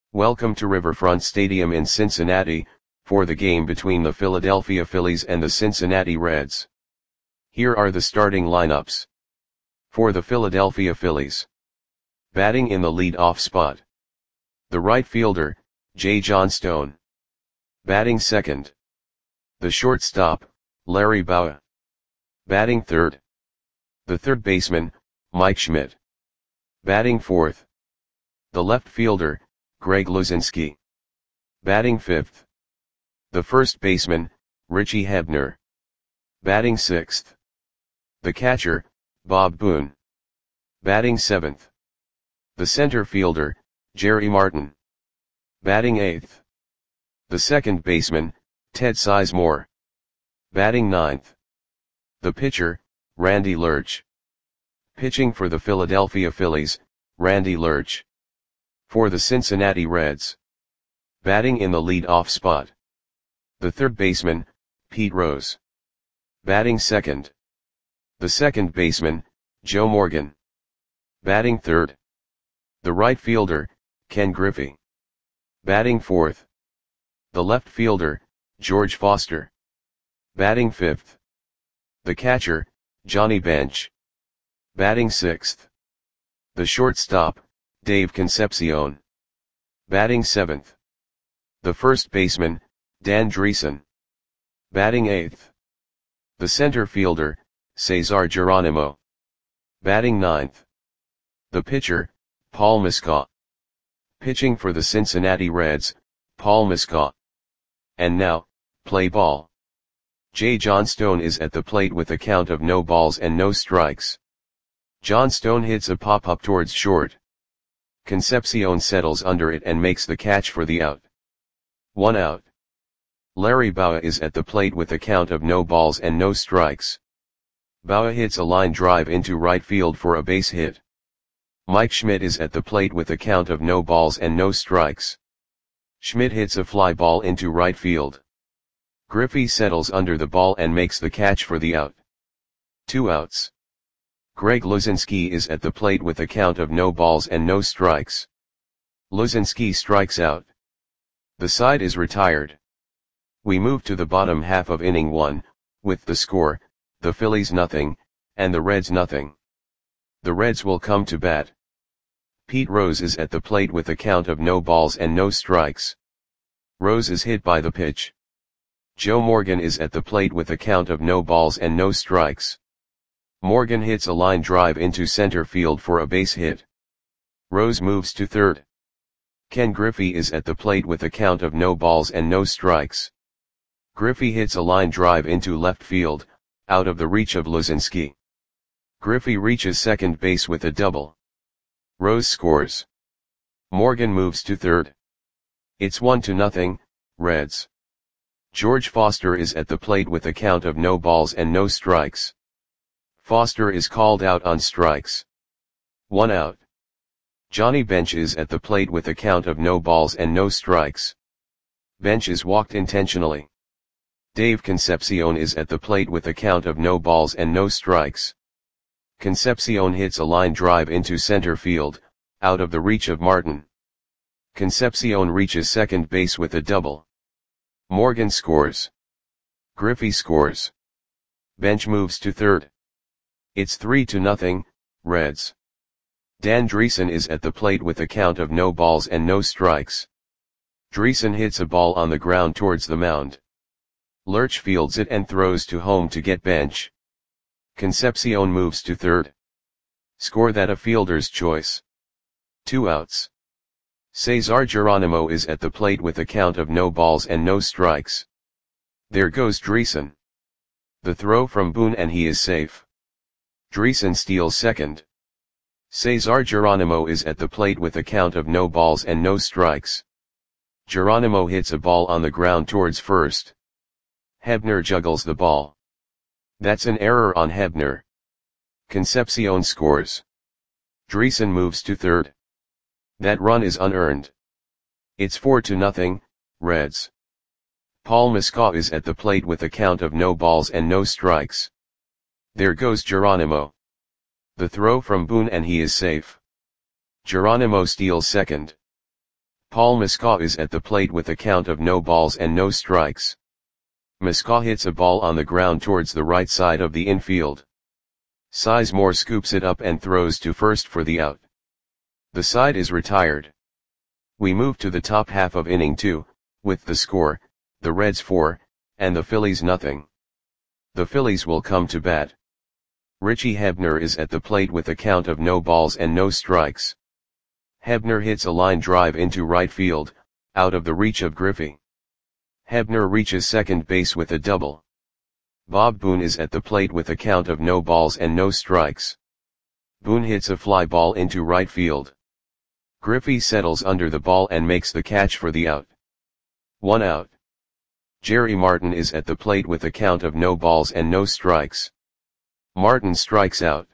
Welcome to Riverfront Stadium in Cincinnati, for the game between the Philadelphia Phillies and the Cincinnati Reds. Here are the starting lineups. For the Philadelphia Phillies. Batting in the lead-off spot. The right fielder, Jay Johnstone. Batting second. The shortstop, Larry Bowa. Batting third. The third baseman, Mike Schmidt. Batting fourth. The left fielder, Greg Luzinski. Batting fifth. The first baseman, Richie Hebner. Batting sixth. The catcher, Bob Boone. Batting seventh. The center fielder, Jerry Martin. Batting eighth. The second baseman, Ted Sizemore. Batting ninth. The pitcher, Randy Lerch. Pitching for the Philadelphia Phillies, Randy Lerch. For the Cincinnati Reds. Batting in the lead-off spot. The third baseman, Pete Rose. Batting second. The second baseman, Joe Morgan. Batting third. The right fielder, Ken Griffey. Batting fourth. The left fielder, George Foster. Batting fifth. The catcher, Johnny Bench. Batting sixth. The shortstop, Dave Concepcion. Batting seventh. The first baseman, Dan Dreesen. Batting eighth. The center fielder, Cesar Geronimo. Batting ninth. The pitcher, Paul Muscat. Pitching for the Cincinnati Reds, Paul Muscat. And now, play ball. Jay Johnstone is at the plate with a count of no balls and no strikes. Johnstone hits a pop-up towards short. Concepcion settles under it and makes the catch for the out. 1 out. Larry Bowa is at the plate with a count of no balls and no strikes. Bowa hits a line drive into right field for a base hit. Mike Schmidt is at the plate with a count of no balls and no strikes. Schmidt hits a fly ball into right field. Griffey settles under the ball and makes the catch for the out. 2 outs. Greg Luzinski is at the plate with a count of no balls and no strikes. Luzinski strikes out. The side is retired. We move to the bottom half of inning 1, with the score, the Phillies nothing, and the Reds nothing. The Reds will come to bat. Pete Rose is at the plate with a count of no balls and no strikes. Rose is hit by the pitch. Joe Morgan is at the plate with a count of no balls and no strikes. Morgan hits a line drive into center field for a base hit. Rose moves to third. Ken Griffey is at the plate with a count of no balls and no strikes. Griffey hits a line drive into left field, out of the reach of Luzinski. Griffey reaches second base with a double. Rose scores. Morgan moves to third. It's 1-0, Reds. George Foster is at the plate with a count of no balls and no strikes. Foster is called out on strikes. 1 out. Johnny Bench is at the plate with a count of no balls and no strikes. Bench is walked intentionally. Dave Concepcion is at the plate with a count of no balls and no strikes. Concepcion hits a line drive into center field, out of the reach of Martin. Concepcion reaches second base with a double. Morgan scores. Griffey scores. Bench moves to third. It's 3-0, Reds. Dan Dreesen is at the plate with a count of no balls and no strikes. Dreesen hits a ball on the ground towards the mound. Lerch fields it and throws to home to get Bench. Concepcion moves to third. Score that a fielder's choice. 2 outs. Cesar Geronimo is at the plate with a count of no balls and no strikes. There goes Dreesen. The throw from Boone and he is safe. Dreesen steals second. Cesar Geronimo is at the plate with a count of no balls and no strikes. Geronimo hits a ball on the ground towards first. Hebner juggles the ball. That's an error on Hebner. Concepcion scores. Dreesen moves to third. That run is unearned. It's 4-0, Reds. Paul Muscat is at the plate with a count of no balls and no strikes. There goes Geronimo. The throw from Boone and he is safe. Geronimo steals second. Paul Muscat is at the plate with a count of no balls and no strikes. Muscat hits a ball on the ground towards the right side of the infield. Sizemore scoops it up and throws to first for the out. The side is retired. We move to the top half of inning 2, with the score, the Reds 4, and the Phillies nothing. The Phillies will come to bat. Richie Hebner is at the plate with a count of no balls and no strikes. Hebner hits a line drive into right field, out of the reach of Griffey. Hebner reaches second base with a double. Bob Boone is at the plate with a count of no balls and no strikes. Boone hits a fly ball into right field. Griffey settles under the ball and makes the catch for the out. 1 out. Jerry Martin is at the plate with a count of no balls and no strikes. Martin strikes out.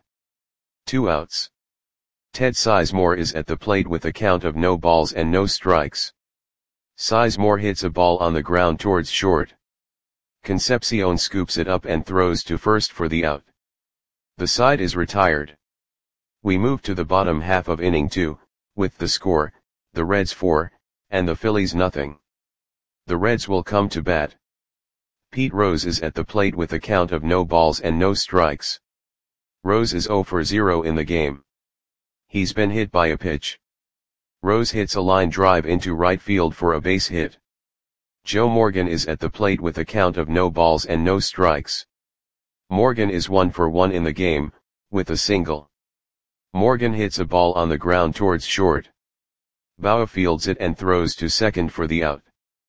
2 outs. Ted Sizemore is at the plate with a count of no balls and no strikes. Sizemore hits a ball on the ground towards short. Concepcion scoops it up and throws to first for the out. The side is retired. We move to the bottom half of inning 2, with the score, the Reds 4, and the Phillies nothing. The Reds will come to bat. Pete Rose is at the plate with a count of no balls and no strikes. Rose is 0 for 0 in the game. He's been hit by a pitch. Rose hits a line drive into right field for a base hit. Joe Morgan is at the plate with a count of no balls and no strikes. Morgan is 1 for 1 in the game, with a single. Morgan hits a ball on the ground towards short. Bauer fields it and throws to second for the out.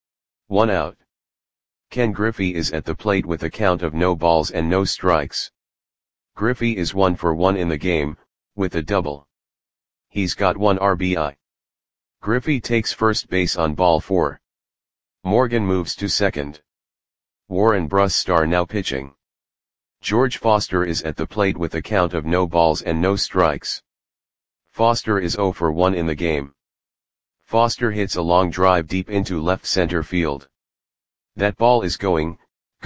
1 out. Ken Griffey is at the plate with a count of no balls and no strikes. Griffey is 1 for 1 in the game, with a double. He's got 1 RBI. Griffey takes first base on ball 4. Morgan moves to second. Warren Brustar now pitching. George Foster is at the plate with a count of no balls and no strikes. Foster is 0 for 1 in the game. Foster hits a long drive deep into left center field. That ball is gone.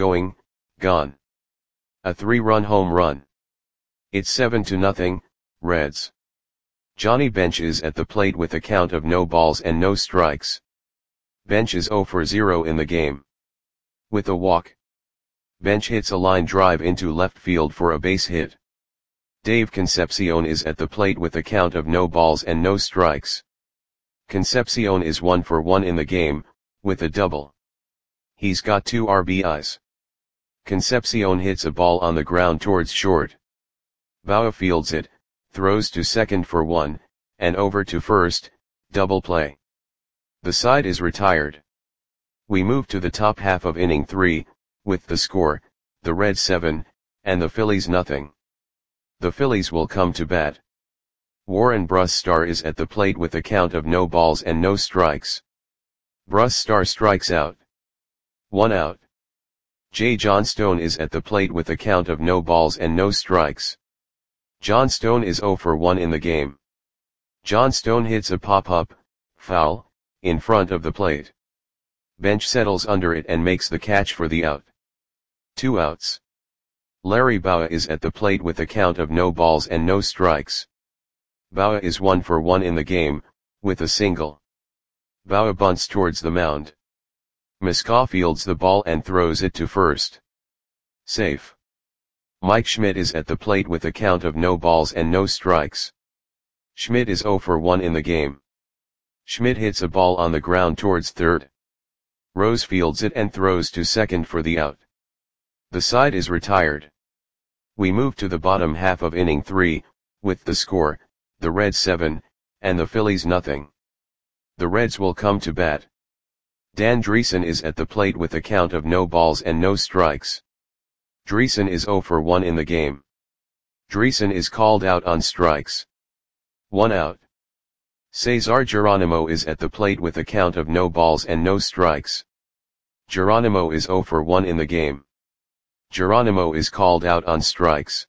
A 3-run home run. It's 7-0, Reds. Johnny Bench is at the plate with a count of no balls and no strikes. Bench is 0 for 0 in the game. With a walk. Bench hits a line drive into left field for a base hit. Dave Concepcion is at the plate with a count of no balls and no strikes. Concepcion is 1 for 1 in the game, with a double. He's got 2 RBIs. Concepcion hits a ball on the ground towards short. Bauer fields it, throws to second for 1, and over to first, double play. The side is retired. We move to the top half of inning 3, with the score, the Reds 7, and the Phillies nothing. The Phillies will come to bat. Warren Brustar is at the plate with a count of no balls and no strikes. Brustar strikes out. 1 out. J. Johnstone is at the plate with a count of no balls and no strikes. Johnstone is 0 for 1 in the game. Johnstone hits a pop-up, foul, in front of the plate. Bench settles under it and makes the catch for the out. 2 outs. Larry Bauer is at the plate with a count of no balls and no strikes. Bauer is 1 for 1 in the game, with a single. Bauer bunts towards the mound. Muscat fields the ball and throws it to first. Safe. Mike Schmidt is at the plate with a count of no balls and no strikes. Schmidt is 0 for 1 in the game. Schmidt hits a ball on the ground towards third. Rose fields it and throws to second for the out. The side is retired. We move to the bottom half of inning 3, with the score, the Reds 7, and the Phillies nothing. The Reds will come to bat. Dan Dreesen is at the plate with a count of no balls and no strikes. Dreesen is 0 for 1 in the game. Dreesen is called out on strikes. 1 out. Cesar Geronimo is at the plate with a count of no balls and no strikes. Geronimo is 0 for 1 in the game. Geronimo is called out on strikes.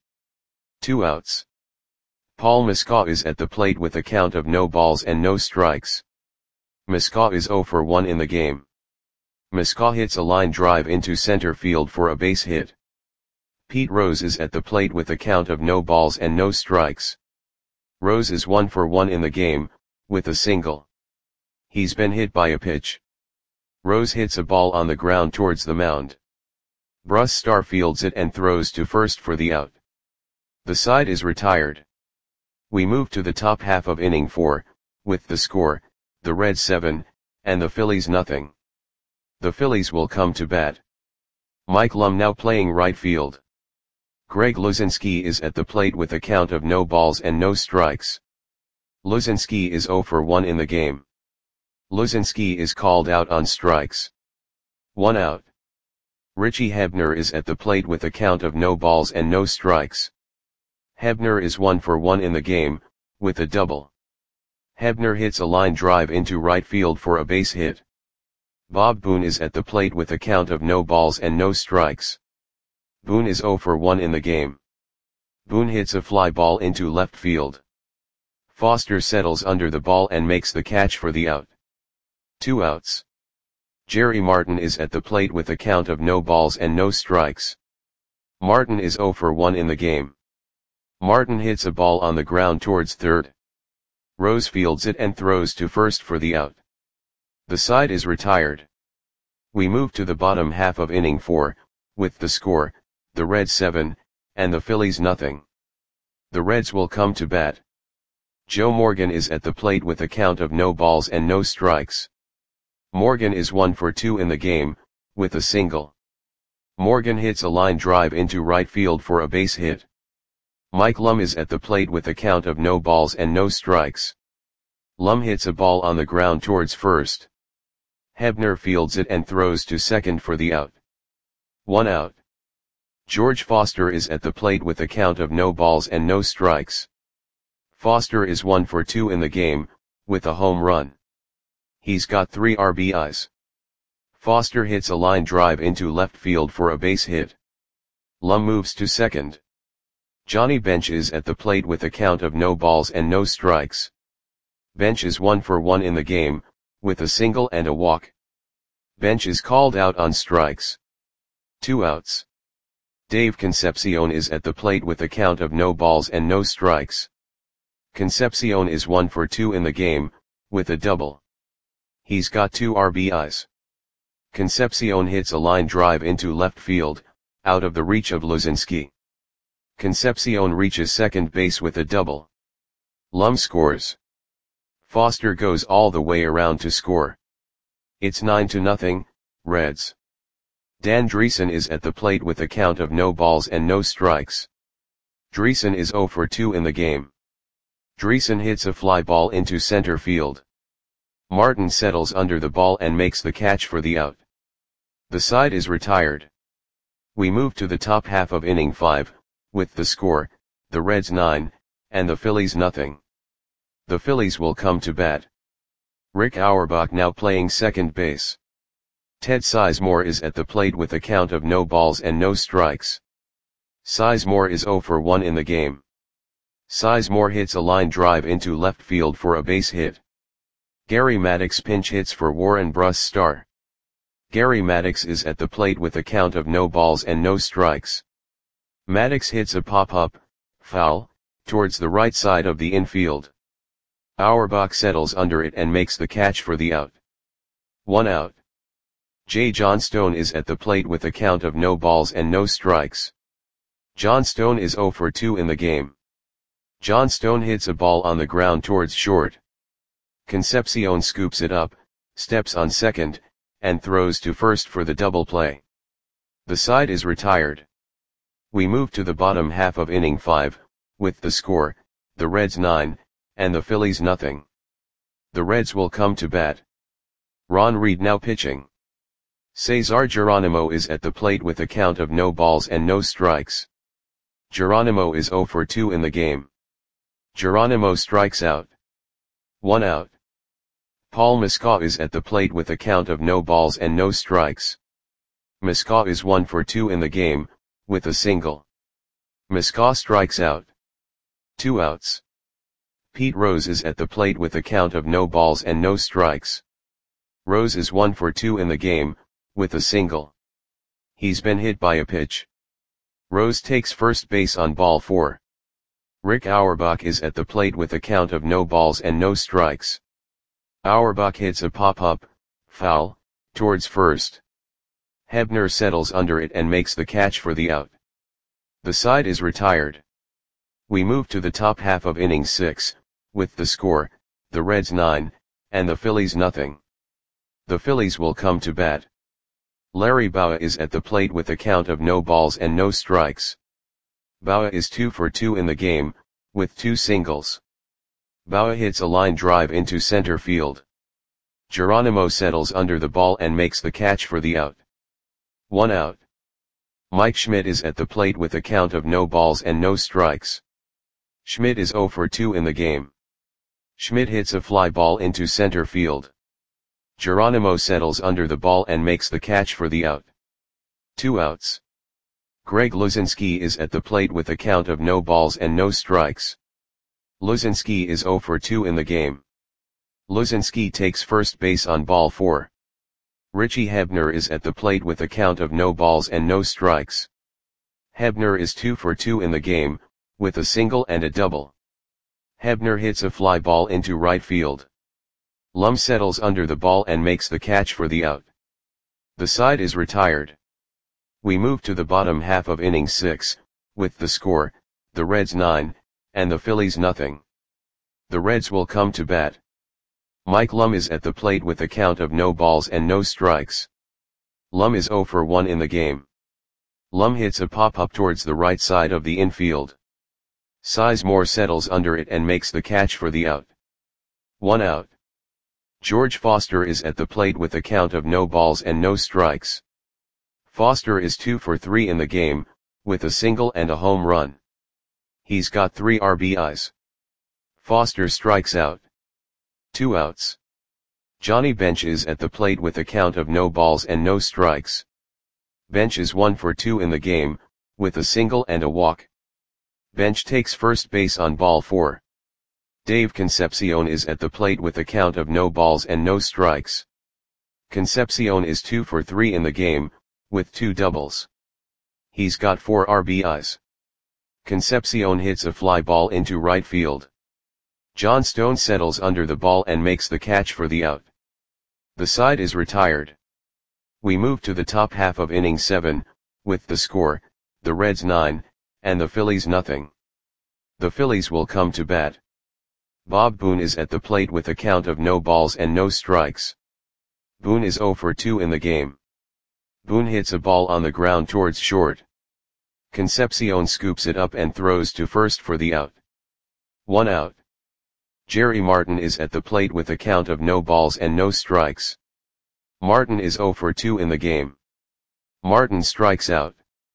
2 outs. Paul Muscat is at the plate with a count of no balls and no strikes. Muscat is 0 for 1 in the game. Muscat hits a line drive into center field for a base hit. Pete Rose is at the plate with a count of no balls and no strikes. Rose is 1 for 1 in the game, with a single. He's been hit by a pitch. Rose hits a ball on the ground towards the mound. Bruss Star fields it and throws to first for the out. The side is retired. We move to the top half of inning 4, with the score, the Reds 7, and the Phillies nothing. The Phillies will come to bat. Mike Lum now playing right field. Greg Luzinski is at the plate with a count of no balls and no strikes. Luzinski is 0 for 1 in the game. Luzinski is called out on strikes. 1 out. Richie Hebner is at the plate with a count of no balls and no strikes. Hebner is 1 for 1 in the game, with a double. Hebner hits a line drive into right field for a base hit. Bob Boone is at the plate with a count of no balls and no strikes. Boone is 0 for 1 in the game. Boone hits a fly ball into left field. Foster settles under the ball and makes the catch for the out. 2 outs. Jerry Martin is at the plate with a count of no balls and no strikes. Martin is 0 for 1 in the game. Martin hits a ball on the ground towards third. Rose fields it and throws to first for the out. The side is retired. We move to the bottom half of inning 4, with the score, the Reds 7, and the Phillies nothing. The Reds will come to bat. Joe Morgan is at the plate with a count of no balls and no strikes. Morgan is 1 for 2 in the game, with a single. Morgan hits a line drive into right field for a base hit. Mike Lum is at the plate with a count of no balls and no strikes. Lum hits a ball on the ground towards first. Hebner fields it and throws to second for the out. 1 out. George Foster is at the plate with a count of no balls and no strikes. Foster is 1 for 2 in the game, with a home run. He's got 3 RBIs. Foster hits a line drive into left field for a base hit. Lum moves to second. Johnny Bench is at the plate with a count of no balls and no strikes. Bench is 1 for 1 in the game, with a single and a walk. Bench is called out on strikes. 2 outs. Dave Concepcion is at the plate with a count of no balls and no strikes. Concepcion is 1 for 2 in the game, with a double. He's got 2 RBIs. Concepcion hits a line drive into left field, out of the reach of Luzinski. Concepcion reaches second base with a double. Lum scores. Foster goes all the way around to score. It's 9-0, Reds. Dan Dreesen is at the plate with a count of no balls and no strikes. Dreesen is 0 for 2 in the game. Dreesen hits a fly ball into center field. Martin settles under the ball and makes the catch for the out. The side is retired. We move to the top half of inning 5, with the score, the Reds 9, and the Phillies nothing. The Phillies will come to bat. Rick Auerbach now playing second base. Ted Sizemore is at the plate with a count of no balls and no strikes. Sizemore is 0 for 1 in the game. Sizemore hits a line drive into left field for a base hit. Gary Maddox pinch hits for Warren Bruss Star. Gary Maddox is at the plate with a count of no balls and no strikes. Maddox hits a pop-up, foul, towards the right side of the infield. Auerbach settles under it and makes the catch for the out. 1 out. Jay Johnstone is at the plate with a count of no balls and no strikes. Johnstone is 0 for 2 in the game. Johnstone hits a ball on the ground towards short. Concepcion scoops it up, steps on second, and throws to first for the double play. The side is retired. We move to the bottom half of inning 5, with the score, the Reds 9, and the Phillies nothing. The Reds will come to bat. Ron Reed now pitching. Cesar Geronimo is at the plate with a count of no balls and no strikes. Geronimo is 0 for 2 in the game. Geronimo strikes out. 1 out. Paul Muscat is at the plate with a count of no balls and no strikes. Muscat is 1 for 2 in the game, with a single. Muscat strikes out. 2 outs. Pete Rose is at the plate with a count of no balls and no strikes. Rose is 1 for 2 in the game, with a single. He's been hit by a pitch. Rose takes first base on ball 4. Rick Auerbach is at the plate with a count of no balls and no strikes. Auerbach hits a pop-up, foul, towards first. Hebner settles under it and makes the catch for the out. The side is retired. We move to the top half of inning 6, with the score, the Reds 9, and the Phillies nothing. The Phillies will come to bat. Larry Bowa is at the plate with a count of no balls and no strikes. Bowa is 2 for 2 in the game, with 2 singles. Bowa hits a line drive into center field. Geronimo settles under the ball and makes the catch for the out. 1 out. Mike Schmidt is at the plate with a count of no balls and no strikes. Schmidt is 0 for 2 in the game. Schmidt hits a fly ball into center field. Geronimo settles under the ball and makes the catch for the out. 2 outs. Greg Luzinski is at the plate with a count of no balls and no strikes. Luzinski is 0 for 2 in the game. Luzinski takes first base on ball 4. Richie Hebner is at the plate with a count of no balls and no strikes. Hebner is 2 for 2 in the game, with a single and a double. Hebner hits a fly ball into right field. Lum settles under the ball and makes the catch for the out. The side is retired. We move to the bottom half of inning 6, with the score, the Reds 9, and the Phillies nothing. The Reds will come to bat. Mike Lum is at the plate with a count of no balls and no strikes. Lum is 0 for 1 in the game. Lum hits a pop-up towards the right side of the infield. Sizemore settles under it and makes the catch for the out. 1 out. George Foster is at the plate with a count of no balls and no strikes. Foster is 2 for 3 in the game, with a single and a home run. He's got 3 RBIs. Foster strikes out. 2 outs. Johnny Bench is at the plate with a count of no balls and no strikes. Bench is 1 for 2 in the game, with a single and a walk. Bench takes first base on ball 4. Dave Concepcion is at the plate with a count of no balls and no strikes. Concepcion is 2 for 3 in the game, with 2 doubles. He's got 4 RBIs. Concepcion hits a fly ball into right field. John Stone settles under the ball and makes the catch for the out. The side is retired. We move to the top half of inning 7, with the score, the Reds 9, and the Phillies nothing. The Phillies will come to bat. Bob Boone is at the plate with a count of no balls and no strikes. Boone is 0 for 2 in the game. Boone hits a ball on the ground towards short. Concepcion scoops it up and throws to first for the out. 1 out. Jerry Martin is at the plate with a count of no balls and no strikes. Martin is 0 for 2 in the game. Martin strikes out.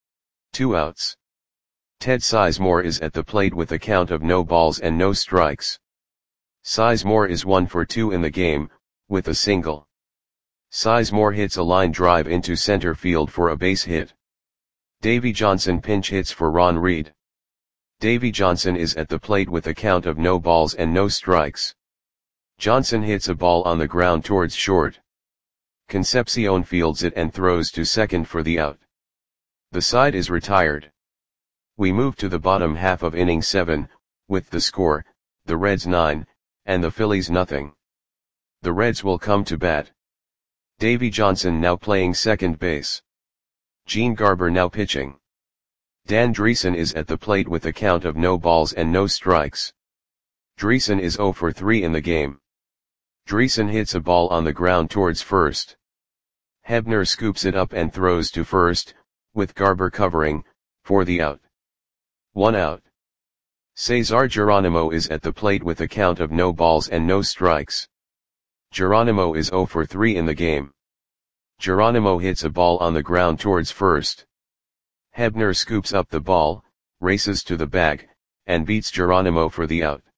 2 outs. Ted Sizemore is at the plate with a count of no balls and no strikes. Sizemore is 1 for 2 in the game, with a single. Sizemore hits a line drive into center field for a base hit. Davey Johnson pinch hits for Ron Reed. Davey Johnson is at the plate with a count of no balls and no strikes. Johnson hits a ball on the ground towards short. Concepcion fields it and throws to second for the out. The side is retired. We move to the bottom half of inning 7, with the score, the Reds 9, and the Phillies nothing. The Reds will come to bat. Davey Johnson now playing second base. Gene Garber now pitching. Dan Dreesen is at the plate with a count of no balls and no strikes. Dreesen is 0 for 3 in the game. Dreesen hits a ball on the ground towards first. Hebner scoops it up and throws to first, with Garber covering, for the out. 1 out. Cesar Geronimo is at the plate with a count of no balls and no strikes. Geronimo is 0 for 3 in the game. Geronimo hits a ball on the ground towards first. Hebner scoops up the ball, races to the bag, and beats Geronimo for the out.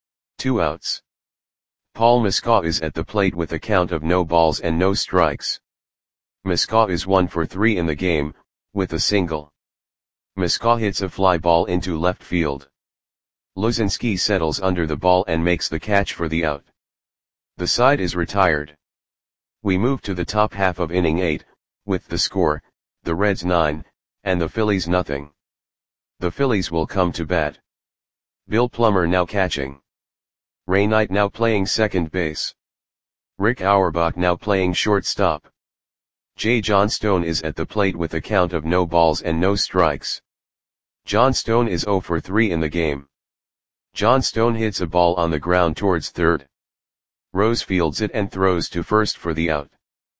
2 outs. Paul Muscat is at the plate with a count of no balls and no strikes. Muscat is 1 for 3 in the game, with a single. Muscat hits a fly ball into left field. Luzinski settles under the ball and makes the catch for the out. The side is retired. We move to the top half of inning 8, with the score, the Reds 9, and the Phillies nothing. The Phillies will come to bat. Bill Plummer now catching. Ray Knight now playing second base. Rick Auerbach now playing shortstop. Jay Johnstone is at the plate with a count of no balls and no strikes. Johnstone is 0 for 3 in the game. Johnstone hits a ball on the ground towards third. Rose fields it and throws to first for the out.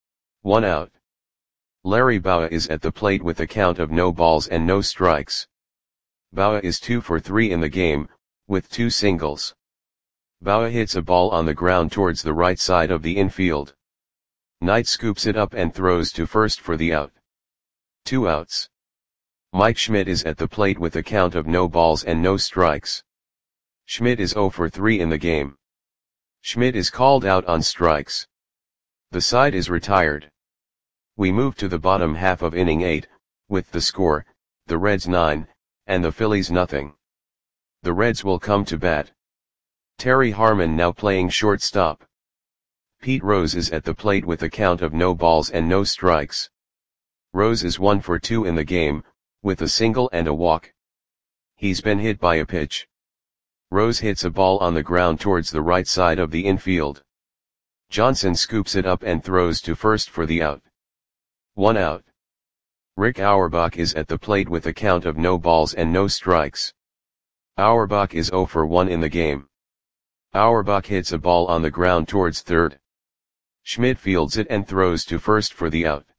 1 out. Larry Bowa is at the plate with a count of no balls and no strikes. Bowa is 2 for 3 in the game, with 2 singles. Bowa hits a ball on the ground towards the right side of the infield. Knight scoops it up and throws to first for the out. 2 outs. Mike Schmidt is at the plate with a count of no balls and no strikes. Schmidt is 0 for 3 in the game. Schmidt is called out on strikes. The side is retired. We move to the bottom half of inning 8, with the score, the Reds 9, and the Phillies nothing. The Reds will come to bat. Terry Harmon now playing shortstop. Pete Rose is at the plate with a count of no balls and no strikes. Rose is 1 for 2 in the game, with a single and a walk. He's been hit by a pitch. Rose hits a ball on the ground towards the right side of the infield. Johnson scoops it up and throws to first for the out. 1 out. Rick Auerbach is at the plate with a count of no balls and no strikes. Auerbach is 0 for 1 in the game. Auerbach hits a ball on the ground towards third. Schmidt fields it and throws to first for the out.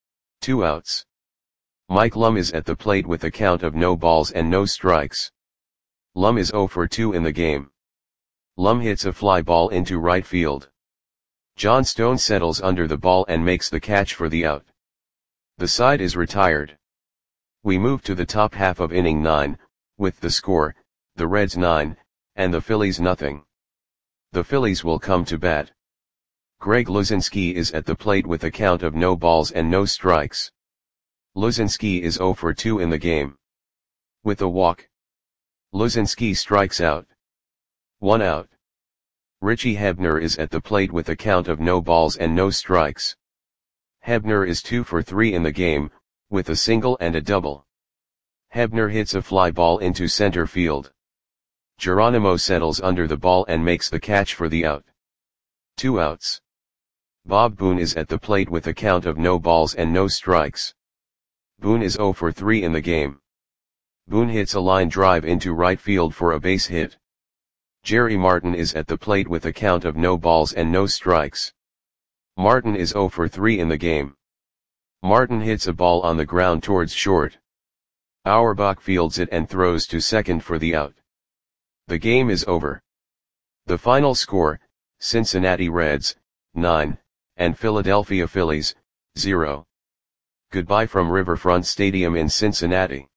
2 outs. Mike Lum is at the plate with a count of no balls and no strikes. Lum is 0 for 2 in the game. Lum hits a fly ball into right field. Johnstone settles under the ball and makes the catch for the out. The side is retired. We move to the top half of inning 9, with the score, the Reds 9, and the Phillies nothing. The Phillies will come to bat. Greg Luzinski is at the plate with a count of no balls and no strikes. Luzinski is 0 for 2 in the game. With a walk. Luzinski strikes out. 1 out. Richie Hebner is at the plate with a count of no balls and no strikes. Hebner is 2 for 3 in the game, with a single and a double. Hebner hits a fly ball into center field. Geronimo settles under the ball and makes the catch for the out. 2 outs. Bob Boone is at the plate with a count of no balls and no strikes. Boone is 0 for 3 in the game. Boone hits a line drive into right field for a base hit. Jerry Martin is at the plate with a count of no balls and no strikes. Martin is 0 for 3 in the game. Martin hits a ball on the ground towards short. Auerbach fields it and throws to second for the out. The game is over. The final score, Cincinnati Reds, 9, and Philadelphia Phillies, 0. Goodbye from Riverfront Stadium in Cincinnati.